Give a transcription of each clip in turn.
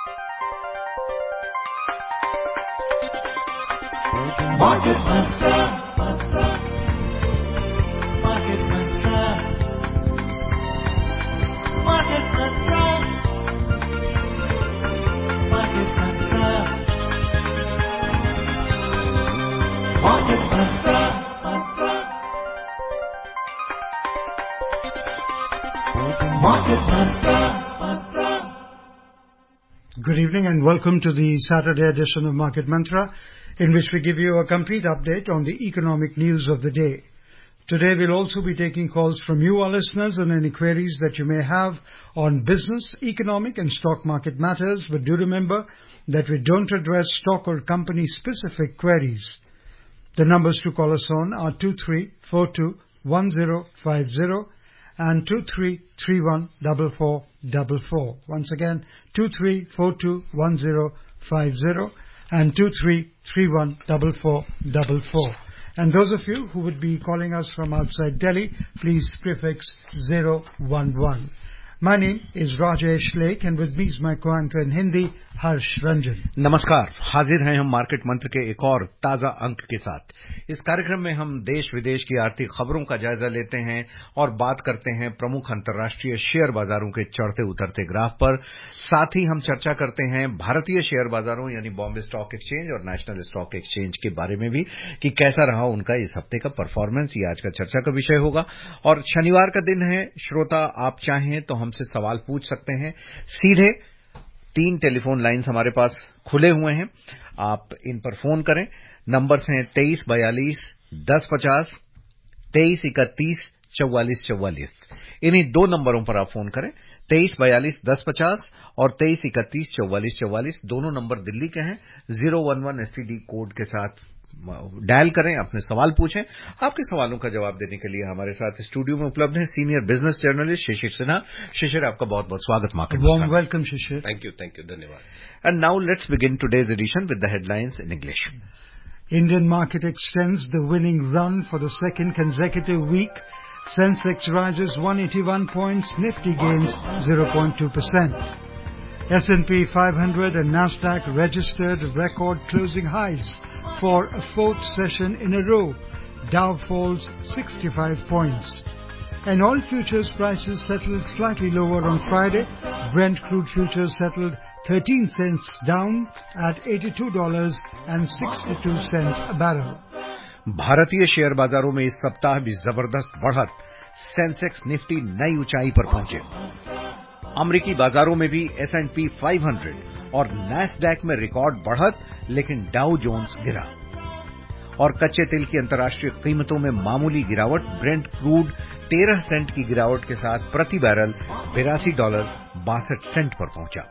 Market Mantra, Market Mantra, Market Mantra, Market Mantra, Market Mantra, Market Mantra. Good evening and welcome to the Saturday edition of Market Mantra, in which we give you a complete update on the economic news of the day. Today we'll also be taking calls from you, our listeners, and any queries that you may have on business, economic and stock market matters, but do remember that we don't address stock or company-specific queries. The numbers to call us on are 23421050 and 23314444. Once again, 23421050 and 23314444. And those of you who would be calling us from outside Delhi, please prefix 011. My name is Rajesh Lake and with me is my co-anchor in Hindi, Harsh Ranjan. नमस्कार, हाजिर हैं हम market मंत्र के एक और ताजा अंक के साथ। इस कार्यक्रम में हम देश विदेश की आर्थिक खबरों का जायजा लेते हैं और बात करते हैं प्रमुख अंतर्राष्ट्रीय शेयर बाजारों के चढ़ते उतरते ग्राफ पर। साथ ही हम चर्चा करते हैं भारतीय शेयर बाजारों यानी बॉम्बे स्टॉक एक्सचेंज और नेशनल स्टॉक एक्सचेंज के बारे में भी कि कैसा रहा उनका इस हफ्ते का परफॉर्मेंस। ये आज का चर्चा का विषय होगा और शनिवार का दिन है। श्रोता आप चाहें तो हमसे सवाल पूछ सकते हैं। सीधे 3 टेलीफोन लाइन्स हमारे पास खुले हुए हैं, आप इन पर फोन करें। नंबर्स हैं 2342 1050, 2331 4444। इन्हीं 2 नंबरों पर आप फोन करें, 2342 1050 और 2331 4444। दोनों नंबर दिल्ली के हैं। 011 एसटीडी कोड के साथ डायल करें, अपने सवाल पूछें। आपके सवालों का जवाब देने के लिए हमारे साथ स्टूडियो में उपलब्ध हैं senior business journalist Shishir Sinha. Shishir, आपका बहुत बहुत स्वागत मार्केट में। Warm welcome, Shishir. Thank you, धन्यवाद। And now let's begin today's edition with the headlines in English. Indian market extends the winning run for the second consecutive week. Sensex rises 181 points, Nifty gains 0.2%. S&P 500 and Nasdaq registered record closing highs for a fourth session in a row. Dow falls 65 points. And oil futures prices settled slightly lower on Friday. Brent crude futures settled 13 cents down at $82.62 a barrel. भारतीय share बाजारों में इस सप्ताह भी जबरदस्त बढ़त। Sensex Nifty नई ऊंचाई पर पहुंचे। अमेरिकी बाजारों में भी S&P 500 और नैस्डैक में रिकॉर्ड बढ़त, लेकिन डाउ जोन्स गिरा। और कच्चे तेल की अंतर्राष्ट्रीय कीमतों में मामूली गिरावट। ब्रेंट क्रूड 13 सेंट की गिरावट के साथ प्रति बैरल $82.62 पर पहुंचा।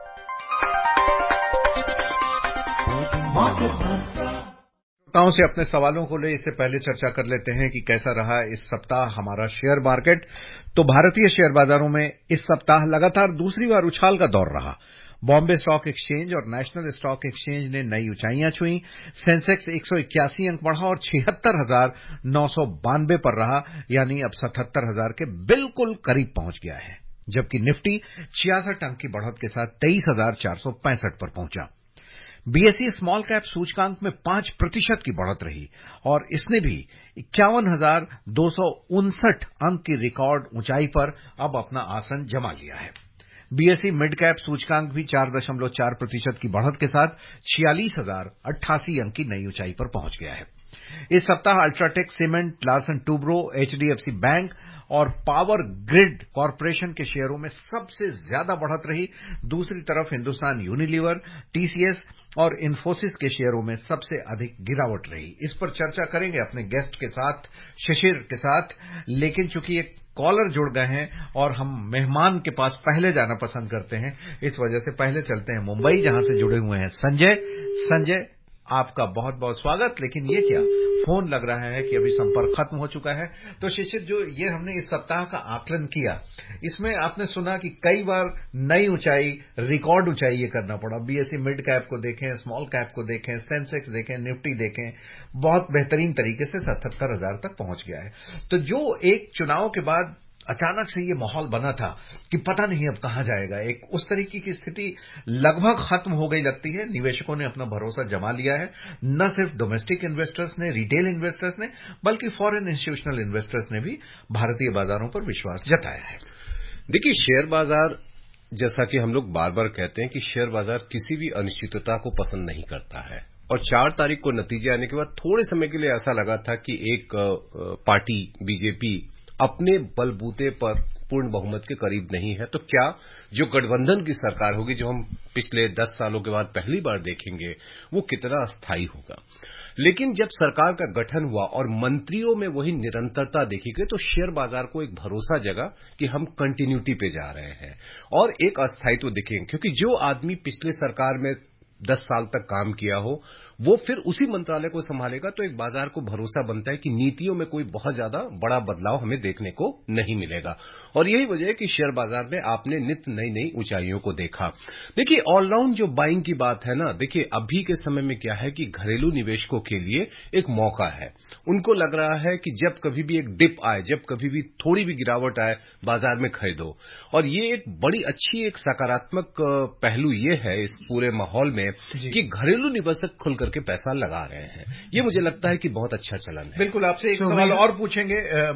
श्रोताओं से अपने सवालों को ले इससे पहले चर्चा कर लेते हैं कि कैसा रहा इस सप्ताह हमारा शेयर मार्केट। तो भारतीय शेयर बाजारों में इस सप्ताह लगातार दूसरी बार उछाल का दौर रहा। बॉम्बे स्टॉक एक्सचेंज और नेशनल स्टॉक एक्सचेंज ने नई ऊंचाइयां छुई। सेंसेक्स 181 अंक बढ़ा और 76,992 पर रहा, यानी अब 77,000 के बिल्कुल करीब पहुंच गया है। जबकि निफ्टी 66 अंक की बढ़त के साथ 23,465 पर पहुंचा। बीएसई स्मॉल कैप सूचकांक में 5% की बढ़त रही और इसने भी 51,259 अंक की रिकॉर्ड ऊंचाई पर अब अपना आसन जमा लिया है। बीएसई मिड कैप सूचकांक भी 4.4% की बढ़त के साथ 46,088 अंक की नई ऊंचाई पर पहुंच गया है। इस सप्ताह UltraTech cement, Larsen Toubro, HDFC bank और पावर ग्रिड कॉरपोरेशन के शेयरों में सबसे ज्यादा बढ़त रही। दूसरी तरफ हिंदुस्तान यूनिलीवर, टीसीएस और इन्फोसिस के शेयरों में सबसे अधिक गिरावट रही। इस पर चर्चा करेंगे अपने गेस्ट के साथ, शिशिर के साथ। लेकिन चूंकि एक कॉलर जुड़ गए हैं और हम मेहमान के पास पहले जाना पसंद करते हैं, इस वजह से पहले चलते हैं मुंबई, जहां से जुड़े हुए हैं संजय। संजय, आपका बहुत बहुत स्वागत। लेकिन ये क्या फोन लग रहा है कि अभी संपर्क खत्म हो चुका है। तो शिशिर, जो ये हमने इस सप्ताह का आकलन किया, इसमें आपने सुना कि कई बार नई ऊंचाई, रिकॉर्ड ऊंचाई ये करना पड़ा। बीएसई मिड कैप को देखें, स्मॉल कैप को देखें, सेंसेक्स देखें, निफ्टी देखें, बहुत बेहतरीन तरीके से 77,000 तक पहुंच गया है। तो जो एक चुनाव के बाद अचानक से ये माहौल बना था कि पता नहीं अब कहां जाएगा, एक उस तरीके की स्थिति लगभग खत्म हो गई लगती है। निवेशकों ने अपना भरोसा जमा लिया है, न सिर्फ डोमेस्टिक इन्वेस्टर्स ने, रिटेल इन्वेस्टर्स ने, बल्कि फॉरेन इंस्टीट्यूशनल इन्वेस्टर्स ने भी भारतीय बाजारों पर विश्वास जताया है। देखिए, शेयर बाजार, जैसा कि हम लोग बार बार कहते हैं कि शेयर बाजार किसी भी अनिश्चितता को पसंद नहीं करता है, और 4 तारीख को नतीजे आने के बाद थोड़े समय के लिए ऐसा लगा था कि एक पार्टी बीजेपी अपने बलबूते पर पूर्ण बहुमत के करीब नहीं है, तो क्या जो गठबंधन की सरकार होगी, जो हम पिछले 10 सालों के बाद पहली बार देखेंगे, वो कितना अस्थायी होगा। लेकिन जब सरकार का गठन हुआ और मंत्रियों में वही निरंतरता देखी गई, तो शेयर बाजार को एक भरोसा जगा कि हम कंटिन्यूटी पे जा रहे हैं और एक अस्थायित्व दिखेंगे, क्योंकि जो आदमी पिछले सरकार में 10 साल तक काम किया हो, वो फिर उसी मंत्रालय को संभालेगा, तो एक बाजार को भरोसा बनता है कि नीतियों में कोई बहुत ज्यादा बड़ा बदलाव हमें देखने को नहीं मिलेगा। और यही वजह है कि शेयर बाजार में आपने नित्य नई नई ऊंचाइयों को देखा। देखिए, ऑलराउंड जो बाइंग की बात है ना, देखिए अभी के समय में क्या है कि घरेलू निवेशकों के लिए एक मौका है। उनको लग रहा है कि जब कभी भी एक डिप आए, जब कभी भी थोड़ी भी गिरावट आए, बाजार में खरीदो। और ये एक बड़ी अच्छी एक सकारात्मक पहलू ये है इस पूरे माहौल में कि घरेलू निवेशक खुलकर के पैसा लगा रहे हैं। ये मुझे लगता है कि बहुत अच्छा चलन है। बिल्कुल, आपसे एक सवाल और पूछेंगे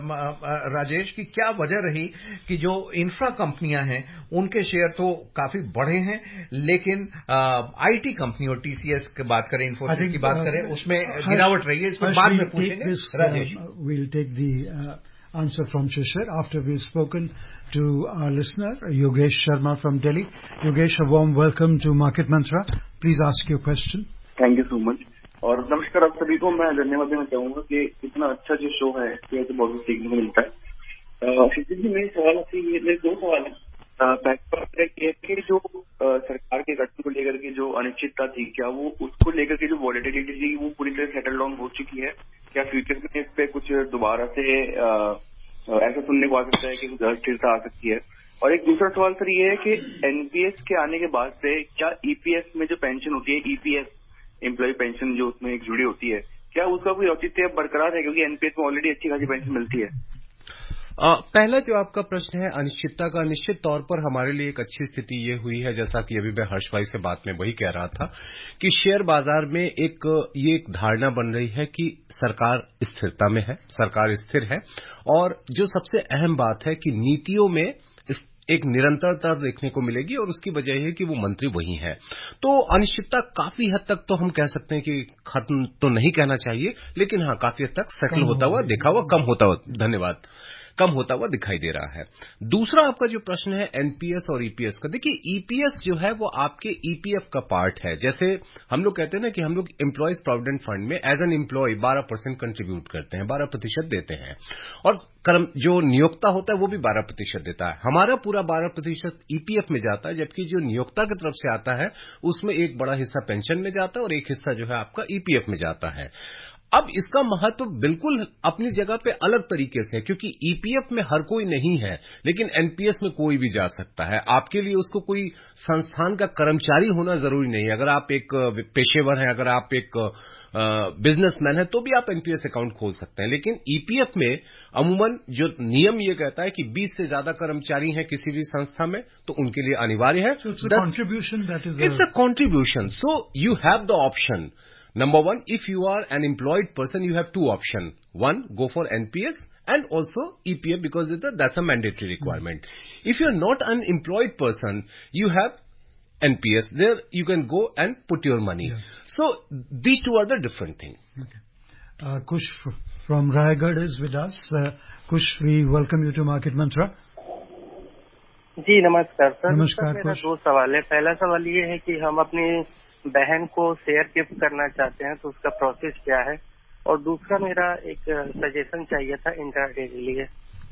राजेश, की क्या वजह रही कि जो इंफ्रा कंपनियां हैं उनके शेयर तो काफी बढ़े हैं, लेकिन आईटी कंपनी और टीसीएस की बात करें, इन्फोसिस की बात करें, उसमें गिरावट रही है। इस पर बाद में पूछेंगे Rajesh. We'll take the answer from Shishir after we've spoken to our listener Yogesh Sharma from Delhi. Yogesh, a warm welcome to Market Mantra. Please ask your question. Thank you so much और नमस्कार आप सभी को। मैं धन्यवाद देना चाहूंगा कि इतना अच्छा जो शो है इससे बहुत कुछ सीखने को मिलता है। शिशिर जी, मेरे सवाल आपसे ये, मेरे 2 सवाल हैं। पहला ये कि जो सरकार के गठन को लेकर के जो अनिश्चितता थी, क्या वो उसको लेकर के जो वॉलेटिलिटी थी वो पूरी तरह सेटल डाउन हो चुकी है? क्या फ्यूचर में इस पे कुछ दोबारा से ऐसा सुनने को आ सकता है कि कुछ अस्थिरता आ सकती है? और एक दूसरा सवाल सर ये है कि एनपीएस के आने के बाद से क्या ईपीएस में जो पेंशन होती है, ईपीएस एम्प्लॉय पेंशन जो उसमें एक जुड़ी होती है, क्या उसका कोई औचित्य बरकरार है? क्योंकि एनपीएस में ऑलरेडी अच्छी खासी पेंशन मिलती है। पहला जो आपका प्रश्न है अनिश्चितता का, निश्चित तौर पर हमारे लिए एक अच्छी स्थिति ये हुई है, जैसा कि अभी मैं हर्ष भाई से बात में वही कह रहा था कि शेयर बाजार में ये एक धारणा बन रही है कि सरकार स्थिरता में है, सरकार स्थिर है, और जो सबसे अहम बात है कि नीतियों में एक निरंतरता देखने को मिलेगी, और उसकी वजह है कि वो मंत्री वही हैं। तो अनिश्चितता काफी हद तक तो हम कह सकते हैं कि खत्म तो नहीं कहना चाहिए, लेकिन हाँ, काफी हद तक सेटल होता हुआ देखा हुआ, कम होता हुआ, धन्यवाद, कम होता हुआ दिखाई दे रहा है। दूसरा आपका जो प्रश्न है एनपीएस और ईपीएस का, देखिए ईपीएस जो है वो आपके ईपीएफ का पार्ट है। जैसे हम लोग कहते हैं ना कि हम लोग एम्प्लॉयज प्रोविडेंट फंड में एज एन एम्प्लॉय 12% कंट्रीब्यूट करते हैं, 12% देते हैं, और जो नियोक्ता होता है वो भी 12% देता है। हमारा पूरा 12% ईपीएफ में जाता है, जबकि जो नियोक्ता की तरफ से आता है उसमें एक बड़ा हिस्सा पेंशन में जाता है और एक हिस्सा जो है आपका ईपीएफ में जाता है। अब इसका महत्व बिल्कुल अपनी जगह पे अलग तरीके से है, क्योंकि ईपीएफ में हर कोई नहीं है, लेकिन एनपीएस में कोई भी जा सकता है। आपके लिए उसको कोई संस्थान का कर्मचारी होना जरूरी नहीं है। अगर आप एक पेशेवर हैं, अगर आप एक बिजनेसमैन है, तो भी आप एनपीएस अकाउंट खोल सकते हैं। लेकिन ईपीएफ में अमूमन जो नियम ये कहता है कि 20 से ज्यादा कर्मचारी हैं किसी भी संस्था में, तो उनके लिए अनिवार्य है। It's a contribution, so you have the option. Number one, if you are an employed person, you have 2 options. One, go for NPS and also EPF because that's a mandatory requirement. If you are not an employed person, you have NPS. There you can go and put your money. Yeah. So these two are the different things. Okay. Kush from Raigad is with us. Kush, we welcome you to Market Mantra. जी नमस्कार sir. नमस्कार। मेरा 2 सवाल है। पहला सवाल ये है कि हम अपनी बहन को शेयर गिफ्ट करना चाहते हैं, तो उसका प्रोसेस क्या है? और दूसरा मेरा एक सजेशन चाहिए था इंट्राडे के लिए।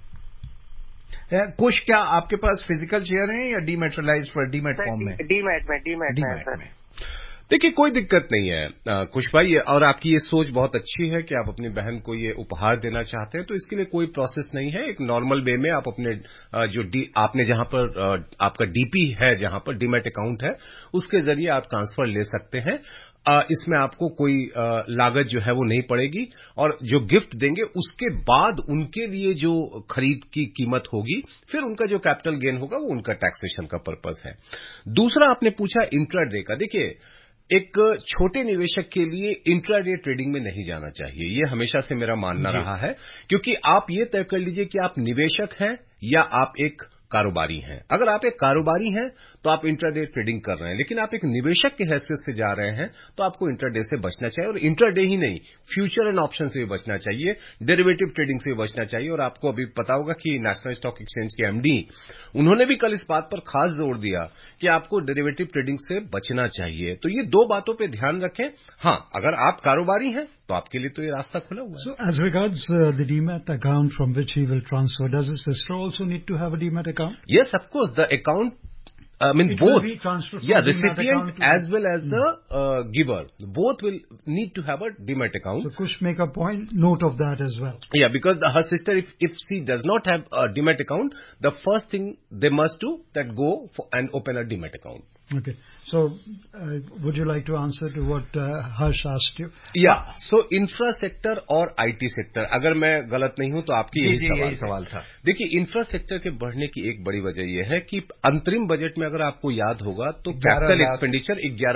कुछ क्या आपके पास फिजिकल शेयर हैं या डीमेटेरियलाइज्ड फॉर डीमेट फॉर्म में? डीमेट में सर। देखिए कोई दिक्कत नहीं है कुश भाई, और आपकी ये सोच बहुत अच्छी है कि आप अपनी बहन को ये उपहार देना चाहते हैं, तो इसके लिए कोई प्रोसेस नहीं है। एक नॉर्मल वे में आप अपने आपने जहां पर आपका डीपी है, जहां पर डीमेट अकाउंट है, उसके जरिए आप ट्रांसफर ले सकते हैं। इसमें आपको कोई लागत जो है वो नहीं पड़ेगी, और जो गिफ्ट देंगे उसके बाद उनके लिए जो खरीद की कीमत होगी, फिर उनका जो कैपिटल गेन होगा वो उनका टैक्सेशन का पर्पस है। दूसरा आपने पूछा इंट्राडे का। देखिए, एक छोटे निवेशक के लिए इंट्राडे ट्रेडिंग में नहीं जाना चाहिए, ये हमेशा से मेरा मानना रहा है, क्योंकि आप ये तय कर लीजिए कि आप निवेशक हैं या आप एक कारोबारी हैं। अगर आप एक कारोबारी हैं तो आप इंट्राडे ट्रेडिंग कर रहे हैं, लेकिन आप एक निवेशक के हैसियत से जा रहे हैं तो आपको इंट्राडे से बचना चाहिए, और इंट्राडे ही नहीं, फ्यूचर एंड ऑप्शन से भी बचना चाहिए, डेरिवेटिव ट्रेडिंग से भी बचना चाहिए। और आपको अभी पता होगा कि नेशनल स्टॉक एक्सचेंज के एमडी उन्होंने भी कल इस बात पर खास जोर दिया कि आपको डेरिवेटिव ट्रेडिंग से बचना चाहिए। तो ये दो बातों पर ध्यान रखें। हां, अगर आप कारोबारी हैं तो आपके लिए तो ये रास्ता खुला हुआ है। So, as regards the demat account from which he will transfer, does his sister also need to have a demat account? Yes, of course. The account, It both. will be transferred from Yeah, demat recipient account to as well as the giver. Both will need to have a demat account. So, Kush, make a point, note of that as well. Yeah, because her sister, if she does not have a demat account, the first thing they must do, that go for and open a demat account. Okay. So, would you like to answer to what Harsh asked you? Yeah. So, infra sector और IT sector, अगर मैं गलत नहीं हूं तो आपकी यही सवाल था। देखिए, इंफ्रा सेक्टर के बढ़ने की एक बड़ी वजह यह है कि अंतरिम बजट में अगर आपको याद होगा तो कैपिटल एक्सपेंडिचर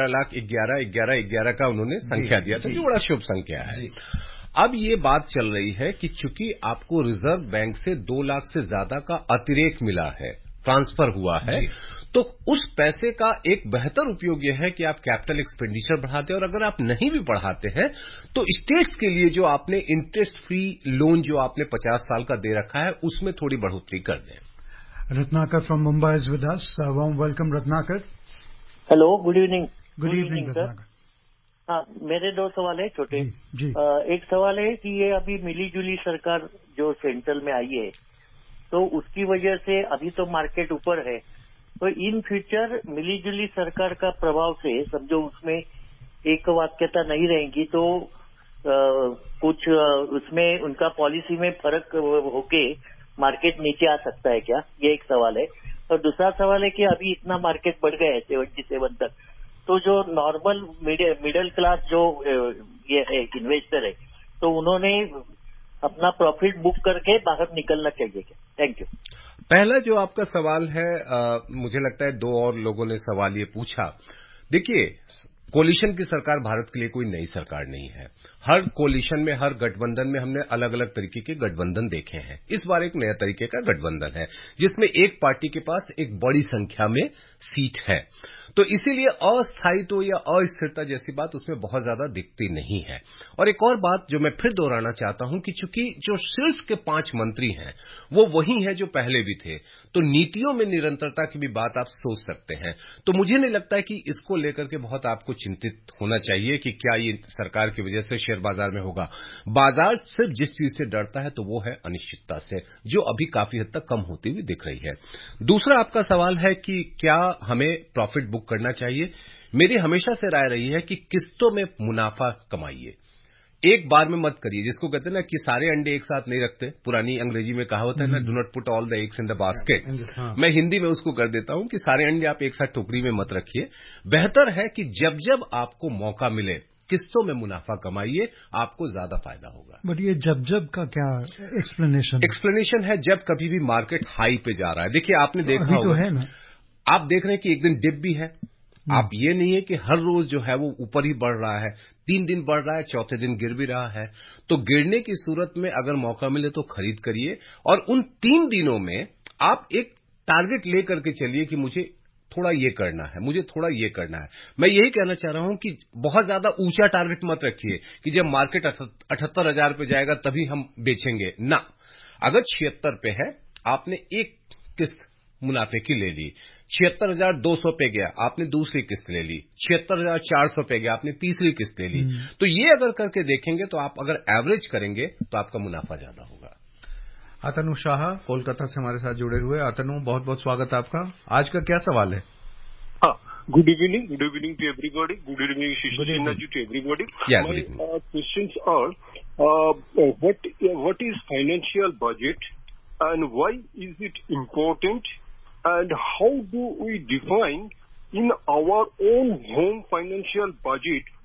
11,11,11,11 का उन्होंने संख्या दिया था, जो बड़ा शुभ संख्या है। अब ये बात चल रही है कि चूंकि आपको रिजर्व बैंक से 2 लाख से ज्यादा का अतिरेक मिला है, ट्रांसफर हुआ है, तो उस पैसे का एक बेहतर उपयोग यह है कि आप कैपिटल एक्सपेंडिचर बढ़ाते हैं, और अगर आप नहीं भी बढ़ाते हैं तो स्टेट्स के लिए जो आपने इंटरेस्ट फ्री लोन जो आपने 50 साल का दे रखा है उसमें थोड़ी बढ़ोतरी कर दें। Ratnakar from Mumbai is with us. Warm welcome, Ratnakar. Hello, good evening. Good evening, Ratnakar. हाँ, मेरे 2 सवाल है छोटे। जी। एक सवाल है कि ये अभी मिली जुली सरकार जो सेंट्रल में आई है, तो उसकी वजह से अभी तो मार्केट ऊपर है, तो इन फ्यूचर मिली जुली सरकार का प्रभाव से समझो उसमें एक वाक्यता नहीं रहेगी, तो कुछ उसमें उनका पॉलिसी में फर्क होके मार्केट नीचे आ सकता है क्या? ये एक सवाल है। और दूसरा सवाल है कि अभी इतना मार्केट बढ़ गया है 77 तक, तो जो नॉर्मल मिडिल क्लास जो ये है इन्वेस्टर है, तो उन्होंने अपना प्रॉफिट बुक करके बाहर निकलना चाहिए क्या? Thank you. पहला जो आपका सवाल है, मुझे लगता है 2 और लोगों ने सवाल ये पूछा। देखिए, कोलिशन की सरकार भारत के लिए कोई नई सरकार नहीं है। हर कोलिशन में, हर गठबंधन में हमने अलग अलग तरीके के गठबंधन देखे हैं। इस बार एक नया तरीके का गठबंधन है जिसमें एक पार्टी के पास एक बड़ी संख्या में सीट है, तो इसीलिए अस्थायित्व या अस्थिरता जैसी बात उसमें बहुत ज्यादा दिखती नहीं है। और एक और बात जो मैं फिर दोहराना चाहता हूं कि चूंकि जो शीर्ष के 5 मंत्री हैं वो वही हैं जो पहले भी थे, तो नीतियों में निरंतरता की भी बात आप सोच सकते हैं। तो मुझे नहीं लगता है कि इसको लेकर के बहुत आपको चिंतित होना चाहिए कि क्या ये सरकार की वजह से शेयर बाजार में होगा। बाजार सिर्फ जिस चीज से डरता है तो वो है अनिश्चितता से, जो अभी काफी हद तक कम होती हुई दिख रही है। दूसरा आपका सवाल है कि क्या हमें प्रॉफिट बुक करना चाहिए। मेरी हमेशा से राय रही है कि किस्तों में मुनाफा कमाइए, एक बार में मत करिए। जिसको कहते हैं ना कि सारे अंडे एक साथ नहीं रखते, पुरानी अंग्रेजी में कहावत है ना, do not put all the eggs in the basket. मैं हिंदी में उसको कर देता हूं कि सारे अंडे आप एक साथ टोकरी में मत रखिए। बेहतर है कि जब जब आपको मौका मिले किस्तों में मुनाफा कमाइए, आपको ज्यादा फायदा होगा। बट ये जब का क्या एक्सप्लेनेशन है? जब कभी भी मार्केट हाई पे जा रहा है, देखिए आपने देखा होगा, तो है ना, आप देख रहे हैं कि एक दिन डिप भी है। आप ये नहीं है कि हर रोज जो है वो ऊपर ही बढ़ रहा है, 3 दिन बढ़ रहा है, चौथे दिन गिर भी रहा है। तो गिरने की सूरत में अगर मौका मिले तो खरीद करिए, और उन 3 दिनों में आप एक टारगेट लेकर के चलिए कि मुझे थोड़ा ये करना है, मुझे थोड़ा ये करना है। मैं यही कहना चाह रहा हूं कि बहुत ज्यादा ऊंचा टारगेट मत रखिए कि जब मार्केट 78,000 पे जाएगा तभी हम बेचेंगे ना। अगर 76 पे है, आपने एक किस्त मुनाफे की ले ली, 76,200 पे गया, आपने दूसरी किस्त ले ली, 76,400 पे गया, आपने तीसरी किस्त ले ली। तो ये अगर करके देखेंगे तो आप अगर एवरेज करेंगे तो आपका मुनाफा ज्यादा होगा। अतनु शाह कोलकाता से हमारे साथ जुड़े हुए। अतनु, बहुत बहुत स्वागत है आपका। आज का क्या सवाल है? Good evening to everybody. Good evening, Shishina ji, to everybody. Yeah, My good evening. questions are, what is financial budget and why is it important, and how do we define in our own home financial budget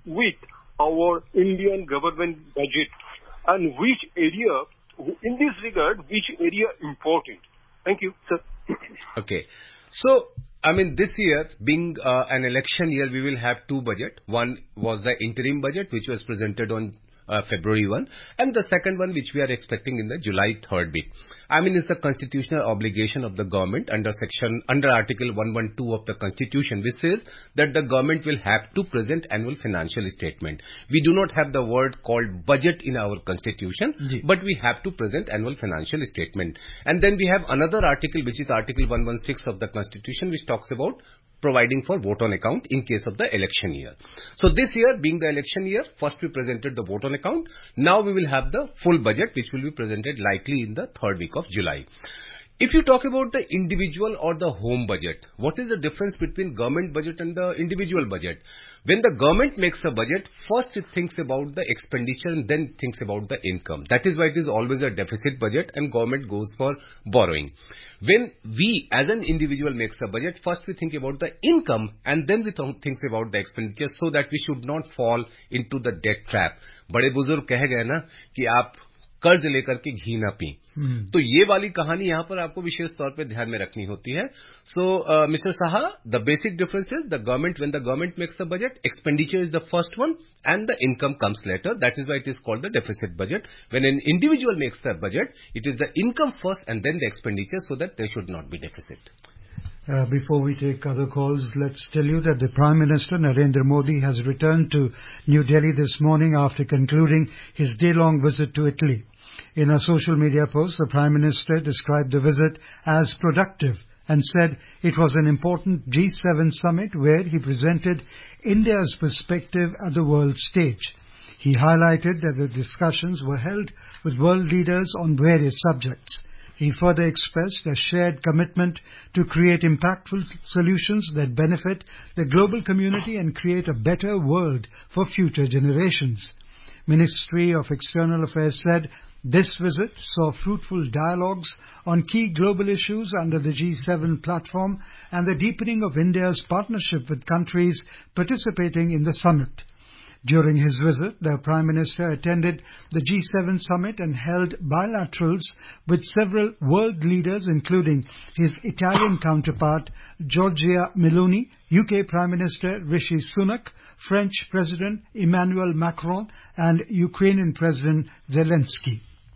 with our Indian government budget, and which area, in this regard, which area important? Thank you, sir. Okay. So, I mean, this year, being an election year, we will have two budgets. One was the interim budget, which was presented on February 1, and the second one, which we are expecting in the July 3rd week. I mean, it's the constitutional obligation of the government under Article 112 of the Constitution, which says that the government will have to present annual financial statement. We do not have the word called budget in our Constitution, but we have to present annual financial statement. And then we have another article, which is Article 116 of the Constitution, which talks about providing for vote on account in case of the election year. So this year, being the election year, first we presented the vote on account. Now we will have the full budget, which will be presented likely in the third week of July. If you talk about the individual or the home budget, what is the difference between government budget and the individual budget? When the government makes a budget, first it thinks about the expenditure and then thinks about the income. That is why it is always a deficit budget and government goes for borrowing. When we as an individual makes a budget, first we think about the income and then we think about the expenditure so that we should not fall into the debt trap. बड़े बुजुर्ग कह गए ना कि आप कर्ज लेकर के घी ना पी, तो ये वाली कहानी यहाँ पर आपको विशेष तौर पे ध्यान में रखनी होती है. So mister Saha, the basic difference is the government, when the government makes the budget, expenditure is the first one and the income comes later. That is why it is called the deficit budget. When an individual makes the budget, it is the income first and then the expenditure, so that there should not be deficit. Before we take other calls, let's tell you that the Prime Minister Narendra Modi has returned to New Delhi this morning after concluding his day-long visit to Italy. In a social media post, the Prime Minister described the visit as productive and said it was an important G7 summit where he presented India's perspective at the world stage. He highlighted that the discussions were held with world leaders on various subjects. He further expressed a shared commitment to create impactful solutions that benefit the global community and create a better world for future generations. Ministry of External Affairs said this visit saw fruitful dialogues on key global issues under the G7 platform and the deepening of India's partnership with countries participating in the summit. During his visit, the Prime Minister attended the G7 summit and held bilaterals with several world leaders, including his Italian counterpart, Giorgia Meloni, UK Prime Minister Rishi Sunak, French President Emmanuel Macron, and Ukrainian President Zelensky.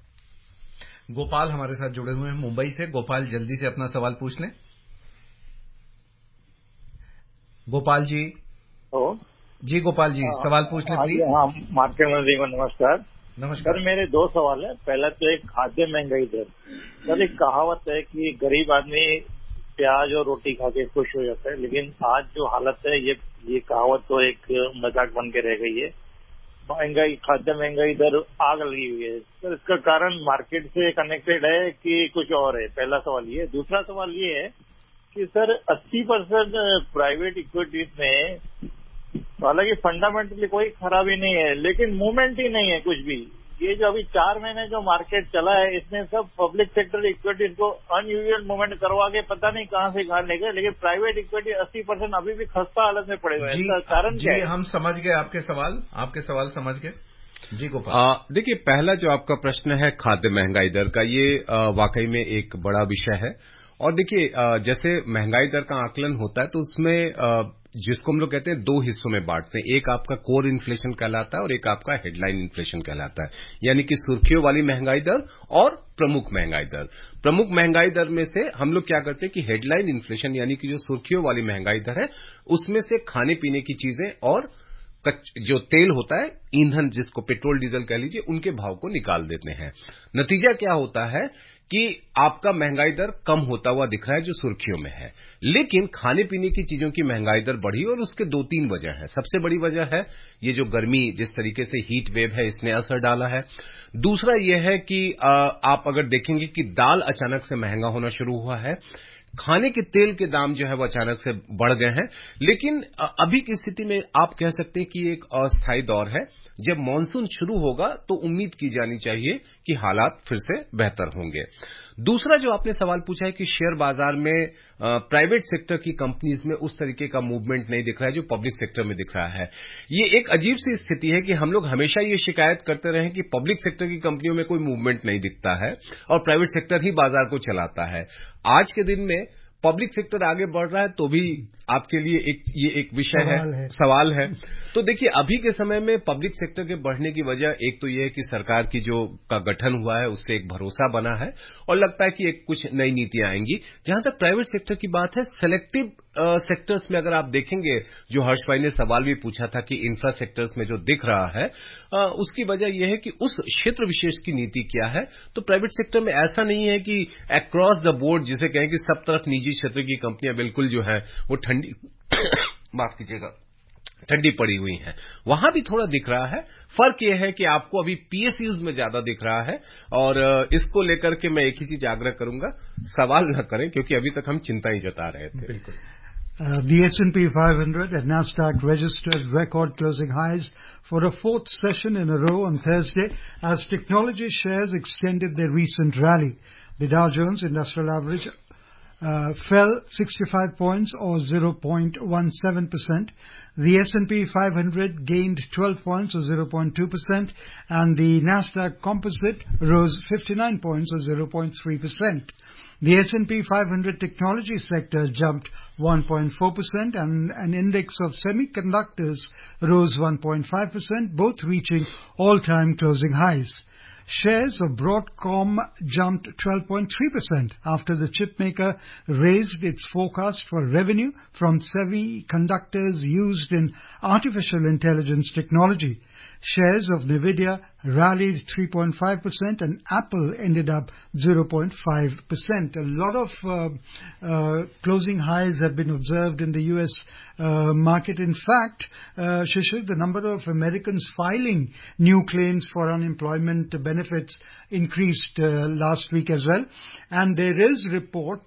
Gopal हमारे साथ जुड़े हुए हैं मुंबई से. गोपाल, जल्दी से अपना सवाल पूछ लें. गोपाल जी. जी गोपाल जी, सवाल पूछ लें प्लीज. हाँ, मार्केट मंत्री को नमस्कार. नमस्कार सर, मेरे दो सवाल है. पहला तो एक खाद्य महंगाई दर. सर, एक कहावत है कि गरीब आदमी प्याज और रोटी खा के खुश हो जाता है, लेकिन आज जो हालत है ये कहावत तो एक मजाक बन के रह गई है. खाद्य महंगाई दर आग लगी हुई है. सर, इसका कारण मार्केट से कनेक्टेड है कि कुछ और है? पहला सवाल ये. दूसरा सवाल ये है कि सर 80% प्राइवेट इक्विटीज में हालांकि फंडामेंटली कोई खराबी नहीं है, लेकिन मूवमेंट ही नहीं है कुछ भी. ये जो अभी 4 महीने जो मार्केट चला है, इसमें सब पब्लिक सेक्टर इक्विटीज को अनयूजुअल मूवमेंट करवा के पता नहीं कहां से कहां ले गए, लेकिन प्राइवेट इक्विटी 80% अभी भी खस्ता हालत में पड़े हुए हैं. इसका कारण क्या है? हम समझ गए आपके सवाल समझ गए. जी गोपाल. देखिए, पहला जो आपका प्रश्न है खाद्य महंगाई दर का, ये वाकई में एक बड़ा विषय है. और देखिए, जैसे महंगाई दर का आकलन होता है तो उसमें जिसको हम लोग कहते हैं 2 हिस्सों में बांटते हैं. एक आपका कोर इन्फ्लेशन कहलाता है और एक आपका हेडलाइन इन्फ्लेशन कहलाता है, यानी कि सुर्खियों वाली महंगाई दर और प्रमुख महंगाई दर. प्रमुख महंगाई दर में से हम लोग क्या करते हैं कि हेडलाइन इन्फ्लेशन, यानी कि जो सुर्खियों वाली महंगाई दर है, उसमें से खाने पीने की चीजें और जो तेल होता है, ईंधन जिसको पेट्रोल डीजल कह लीजिए, उनके भाव को निकाल देते हैं. नतीजा क्या होता है कि आपका महंगाई दर कम होता हुआ दिख रहा है जो सुर्खियों में है, लेकिन खाने पीने की चीजों की महंगाई दर बढ़ी और उसके 2-3 वजह है. सबसे बड़ी वजह है ये जो गर्मी, जिस तरीके से हीट वेव है, इसने असर डाला है. दूसरा यह है कि आप अगर देखेंगे कि दाल अचानक से महंगा होना शुरू हुआ है, खाने के तेल के दाम जो है वो अचानक से बढ़ गए हैं। लेकिन अभी की स्थिति में आप कह सकते हैं कि एक अस्थायी दौर है। जब मॉनसून शुरू होगा तो उम्मीद की जानी चाहिए कि हालात फिर से बेहतर होंगे। दूसरा जो आपने सवाल पूछा है कि शेयर बाजार में प्राइवेट सेक्टर की कंपनीज में उस तरीके का मूवमेंट नहीं दिख रहा है जो पब्लिक सेक्टर में दिख रहा है। ये एक अजीब सी स्थिति है कि हम लोग हमेशा ये शिकायत करते रहे कि पब्लिक सेक्टर की कंपनियों में कोई मूवमेंट नहीं दिखता है और प्राइवेट सेक्टर ही बाजार को चलाता है। आज के दिन में पब्लिक सेक्टर आगे बढ़ रहा है तो भी आपके लिए ये एक विषय सवाल है। तो देखिए, अभी के समय में पब्लिक सेक्टर के बढ़ने की वजह एक तो ये है कि सरकार की का गठन हुआ है उससे एक भरोसा बना है और लगता है कि एक कुछ नई नीतियां आएंगी। जहां तक प्राइवेट सेक्टर की बात है, सेलेक्टिव सेक्टर्स में अगर आप देखेंगे, जो हर्ष भाई ने सवाल भी पूछा था कि इंफ्रा सेक्टर्स में जो दिख रहा है उसकी वजह यह है कि उस क्षेत्र विशेष की नीति क्या है। तो प्राइवेट सेक्टर में ऐसा नहीं है कि अक्रॉस द बोर्ड जिसे कहें कि सब तरफ निजी क्षेत्र की कंपनियां बिल्कुल जो है वो ठंडी माफ कीजिएगा ठंडी पड़ी हुई हैं। वहां भी थोड़ा दिख रहा है। फर्क यह है कि आपको अभी पीएसयूज में ज्यादा दिख रहा है और इसको लेकर के मैं एक ही चीज आग्रह करूंगा, सवाल न करें क्योंकि अभी तक हम चिंता ही जता रहे थे। बिल्कुल। The S&P 500 and Nasdaq registered record closing highs for a fourth session in a row on Thursday as technology shares extended their recent rally. The Dow Jones Industrial Average fell 65 points or 0.17%. The S&P 500 gained 12 points or 0.2% and the Nasdaq Composite rose 59 points or 0.3%. The S&P 500 technology sector jumped 1.4% and an index of semiconductors rose 1.5%, both reaching all-time closing highs. Shares of Broadcom jumped 12.3% after the chipmaker raised its forecast for revenue from semiconductors used in artificial intelligence technology. Shares of Nvidia rallied 3.5% and Apple ended up 0.5%. A lot of closing highs have been observed in the U.S. Market. In fact, Shishir, the number of Americans filing new claims for unemployment benefits increased last week as well. And there is report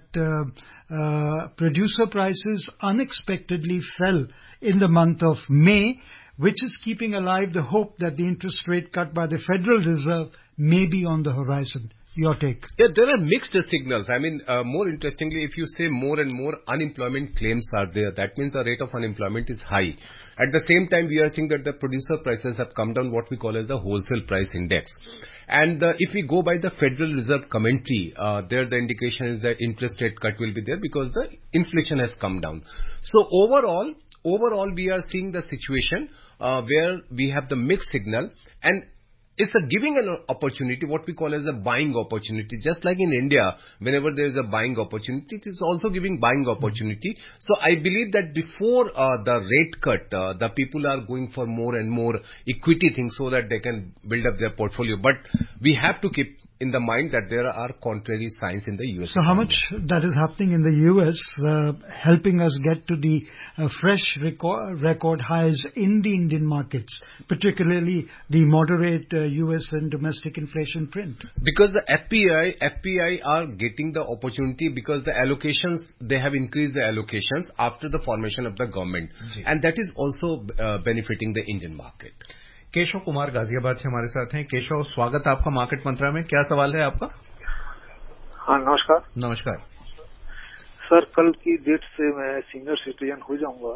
that producer prices unexpectedly fell in the month of May, which is keeping alive the hope that the interest rate cut by the Federal Reserve may be on the horizon. Your take? Yeah, there are mixed signals. I mean, more interestingly, if you say more and more unemployment claims are there, that means the rate of unemployment is high. At the same time, we are seeing that the producer prices have come down, what we call as the wholesale price index. And if we go by the Federal Reserve commentary, there the indication is that interest rate cut will be there because the inflation has come down. So overall, we are seeing the situation where we have the mixed signal, and it's giving an opportunity, what we call as a buying opportunity. Just like in India, whenever there is a buying opportunity, it is also giving buying opportunity. So I believe that before the rate cut, the people are going for more and more equity things so that they can build up their portfolio. But we have to keep in the mind that there are contrary signs in the U.S. So how much that is happening in the U.S., helping us get to the fresh record highs in the Indian markets, particularly the moderate U.S. and domestic inflation print? Because the FPI are getting the opportunity because the allocations, they have increased the allocations after the formation of the government. And that is also benefiting the Indian market. Keshav Kumar Ghaziabad से हमारे साथ हैं। केशव, स्वागत आपका market मंत्रा में। क्या सवाल है आपका? हाँ, नमस्कार। नमस्कार सर, कल की डेट से मैं सीनियर सिटीजन हो जाऊंगा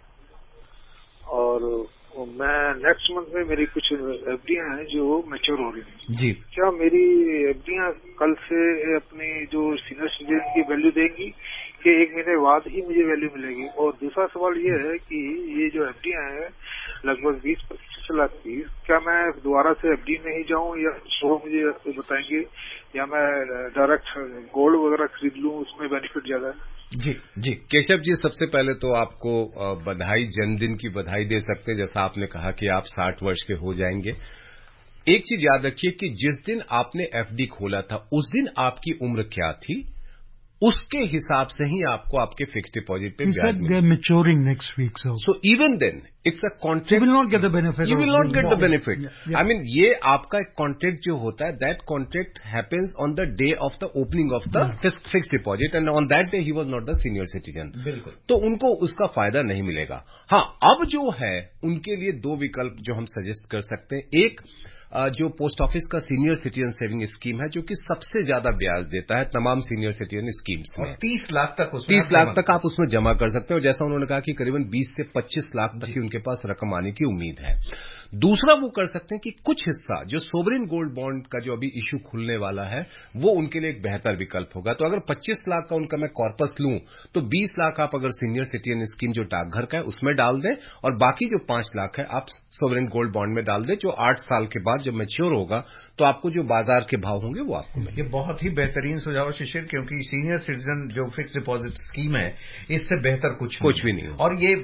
और मैं नेक्स्ट मंथ में मेरी कुछ एफडीआं हैं जो मैच्योर हो रही हैं जी। क्या मेरी एफडीआं कल से अपनी जो सीनियर सिटीजन की वैल्यू देंगी कि एक महीने बाद ही मुझे वैल्यू मिलेगी? और दूसरा सवाल ये है कि ये जो एफडीआं हैं लगभग 20-25 लाख की, क्या मैं दोबारा से एफडी में ही जाऊं या वो मुझे बताएंगे, या मैं डायरेक्ट गोल्ड वगैरह खरीद लूं, उसमें बेनिफिट ज्यादा है? जी केशव जी, सबसे पहले तो आपको बधाई, जन्मदिन की बधाई दे सकते हैं। जैसा आपने कहा कि आप 60 वर्ष के हो जाएंगे। एक चीज याद रखिए कि जिस दिन आपने एफडी खोला था उस दिन आपकी उम्र क्या थी उसके हिसाब से ही आपको आपके फिक्स डिपॉजिट पे ब्याज मिलेगा। maturing next week, so even then it's a contract. You will not get the benefit. You will not get the benefit. Yeah. I mean, ये आपका एक कॉन्ट्रैक्ट जो होता है, that contract happens on the day of the opening of the fixed deposit, and on that day he was not the senior citizen. बिल्कुल। तो उनको उसका फायदा नहीं मिलेगा। हाँ, अब जो है उनके लिए दो विकल्प जो हम सजेस्ट कर सकते हैं। एक जो पोस्ट ऑफिस का सीनियर सिटीजन सेविंग स्कीम है, जो कि सबसे ज्यादा ब्याज देता है तमाम सीनियर सिटीजन स्कीम्स में। 30 लाख तक 30 लाख तक आप उसमें जमा कर सकते हो। जैसा उन्होंने कहा कि करीबन 20 से 25 लाख तक की उनके पास रकम आने की उम्मीद है। दूसरा वो कर सकते हैं कि कुछ हिस्सा जो सोवरेन गोल्ड बॉन्ड का जो अभी इश्यू खुलने वाला है, वो उनके लिए एक बेहतर विकल्प होगा। तो अगर 25 लाख का उनका मैं कॉर्पस लूं, तो 20 लाख आप अगर सीनियर सिटीजन स्कीम जो डाकघर का है उसमें डाल दें, और बाकी जो 5 लाख है आप सोवरेन गोल्ड बॉन्ड में डाल दें, जो 8 साल के बाद जब मैच्योर होगा तो आपको जो बाजार के भाव होंगे वो आपको मिलेंगे। ये बहुत ही बेहतरीन सुझाव शिशिर, क्योंकि सीनियर सिटीजन जो फिक्स डिपॉजिट स्कीम है, इससे बेहतर कुछ भी नहीं हो। और ये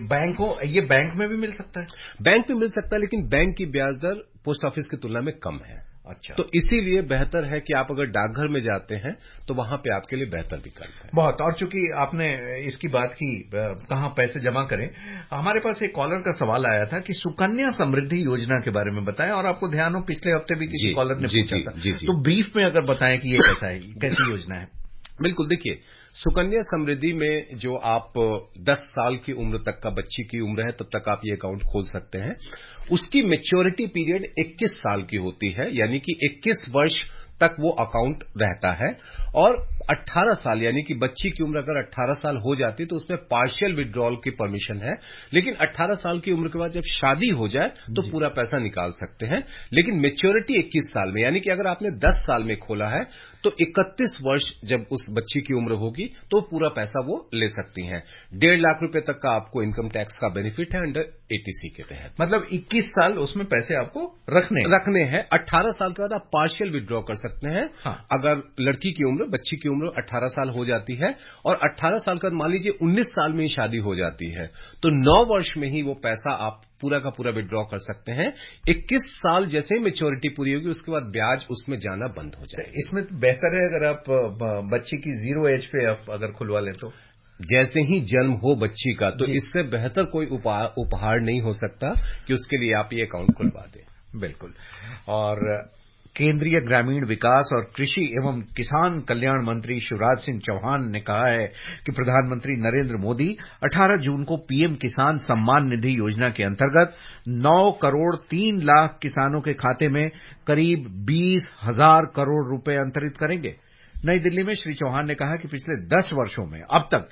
बैंक में भी मिल सकता है? बैंक में मिल सकता है, लेकिन बैंक की ब्याज दर पोस्ट ऑफिस की तुलना में कम है। अच्छा, तो इसीलिए बेहतर है कि आप अगर डाकघर में जाते हैं तो वहां पे आपके लिए बेहतर विकल्प है। बहुत। और चूंकि आपने इसकी बात की कहां पैसे जमा करें, हमारे पास एक कॉलर का सवाल आया था कि सुकन्या समृद्धि योजना के बारे में बताएं, और आपको ध्यान हो पिछले हफ्ते भी किसी कॉलर ने पूछा था, तो ब्रीफ में अगर बताएं कि ये कैसा है, कैसी योजना है। बिल्कुल, देखिए, सुकन्या समृद्धि में जो आप 10 साल की उम्र तक का बच्ची की उम्र है तब तक आप ये अकाउंट खोल सकते हैं। उसकी मैच्योरिटी पीरियड 21 साल की होती है, यानी कि 21 वर्ष तक वो अकाउंट रहता है। और 18 साल यानी कि बच्ची की उम्र अगर 18 साल हो जाती तो उसमें पार्शियल विड्रॉल की परमिशन है, लेकिन 18 साल की उम्र के बाद जब शादी हो जाए तो पूरा पैसा निकाल सकते हैं। लेकिन मैच्योरिटी 21 साल में, यानी कि अगर आपने 10 साल में खोला है तो 31 वर्ष जब उस बच्ची की उम्र होगी तो पूरा पैसा वो ले सकती हैं। 1.5 लाख रुपए तक का आपको इनकम टैक्स का बेनिफिट है अंडर एटीसी के तहत। मतलब 21 साल उसमें पैसे आपको रखने हैं। 18 साल के बाद आप पार्शियल विड्रॉ कर सकते हैं। हाँ। अगर लड़की की उम्र, बच्ची की उम्र 18 साल हो जाती है, और 18 साल के बाद मान लीजिए 19 साल में ही शादी हो जाती है, तो 9 वर्ष में ही वो पैसा आप पूरा का पूरा विड्रॉ कर सकते हैं। 21 साल जैसे ही मैच्योरिटी पूरी होगी उसके बाद ब्याज उसमें जाना बंद हो जाए। इसमें बेहतर है अगर आप बच्ची की 0 एज पे आप अगर खुलवा लें तो? जैसे ही जन्म हो बच्ची का, तो इससे बेहतर कोई उपहार नहीं हो सकता कि उसके लिए आप ये अकाउंट खुलवा दें। बिल्कुल। और केंद्रीय ग्रामीण विकास और कृषि एवं किसान कल्याण मंत्री शिवराज सिंह चौहान ने कहा है कि प्रधानमंत्री नरेंद्र मोदी 18 जून को पीएम किसान सम्मान निधि योजना के अंतर्गत 9 करोड़ 3 लाख किसानों के खाते में करीब 20,000 करोड़ रुपए अंतरित करेंगे। नई दिल्ली में श्री चौहान ने कहा कि पिछले 10 वर्षों में अब तक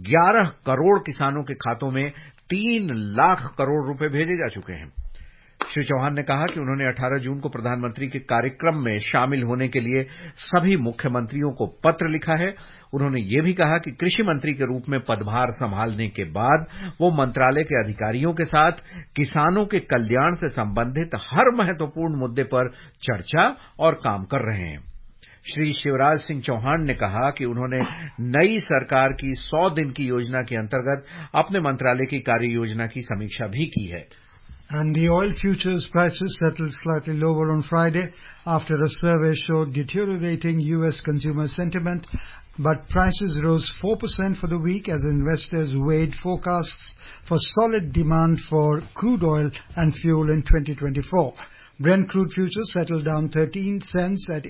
11 करोड़ किसानों के खातों में 3 लाख करोड़ रुपए भेजे जा चुके हैं। श्री चौहान ने कहा कि उन्होंने 18 जून को प्रधानमंत्री के कार्यक्रम में शामिल होने के लिए सभी मुख्यमंत्रियों को पत्र लिखा है। उन्होंने ये भी कहा कि कृषि मंत्री के रूप में पदभार संभालने के बाद वो मंत्रालय के अधिकारियों के साथ किसानों के कल्याण से संबंधित हर महत्वपूर्ण मुद्दे पर चर्चा और काम कर रहे हैं। श्री शिवराज सिंह चौहान ने कहा कि उन्होंने नई सरकार की 100 दिन की योजना के अंतर्गत अपने मंत्रालय की कार्य योजना की समीक्षा भी की है। And the oil futures prices settled slightly lower on Friday after a survey showed deteriorating U.S. consumer sentiment, but prices rose 4% for the week as investors weighed forecasts for solid demand for crude oil and fuel in 2024. Brent crude futures settled down 13 cents at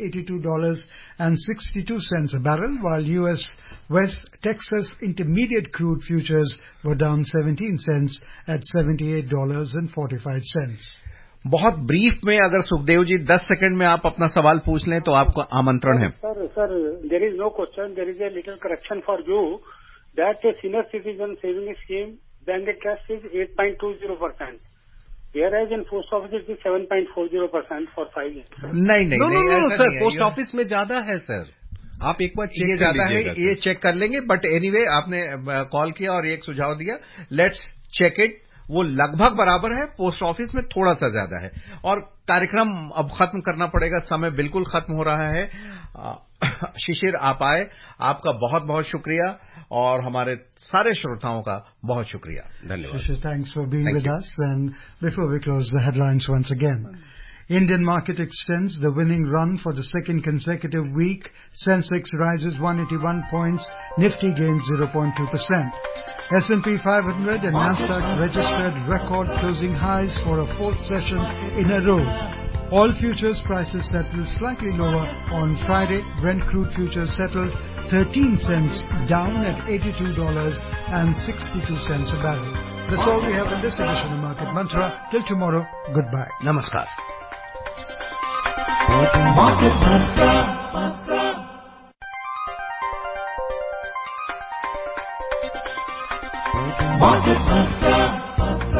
$82.62 a barrel, while U.S. West Texas Intermediate crude futures were down 17 cents at $78.45. बहुत brief में अगर Sukhdev ji 10 second में आप अपना सवाल पूछ लें तो आपको आमंत्रण है। Sir, there is no question. There is a little correction for you that a senior citizen saving scheme blended cash is 8.20%. Whereas in post office it is 7.40% for 5 years. नहीं सर, पोस्ट ऑफिस में ज्यादा है sir. आप एक बार check कर लीजिएगा। ये check कर लेंगे, बट एनीवे आपने कॉल किया और एक सुझाव दिया, लेट्स चेक इट। वो लगभग बराबर है, पोस्ट ऑफिस में थोड़ा सा ज्यादा है। और कार्यक्रम अब खत्म करना पड़ेगा, समय बिल्कुल खत्म हो रहा है। शिशिर, आप आए, आपका बहुत बहुत शुक्रिया और हमारे सारे श्रोताओं का बहुत शुक्रिया। धन्यवाद। Shishir, thanks for being with us. And before we close the headlines once again, Indian market extends the winning run for the second consecutive week. Sensex rises 181 points, Nifty gains 0.2%. S&P 500 and Nasdaq registered record closing highs for a fourth session in a row. Oil futures prices settled slightly lower on Friday. Brent crude futures settled 13 cents down at $82.62 a barrel. That's all we have in this edition of Market Mantra. Till tomorrow, goodbye. Namaskar. Market Mantra. Market Mantra.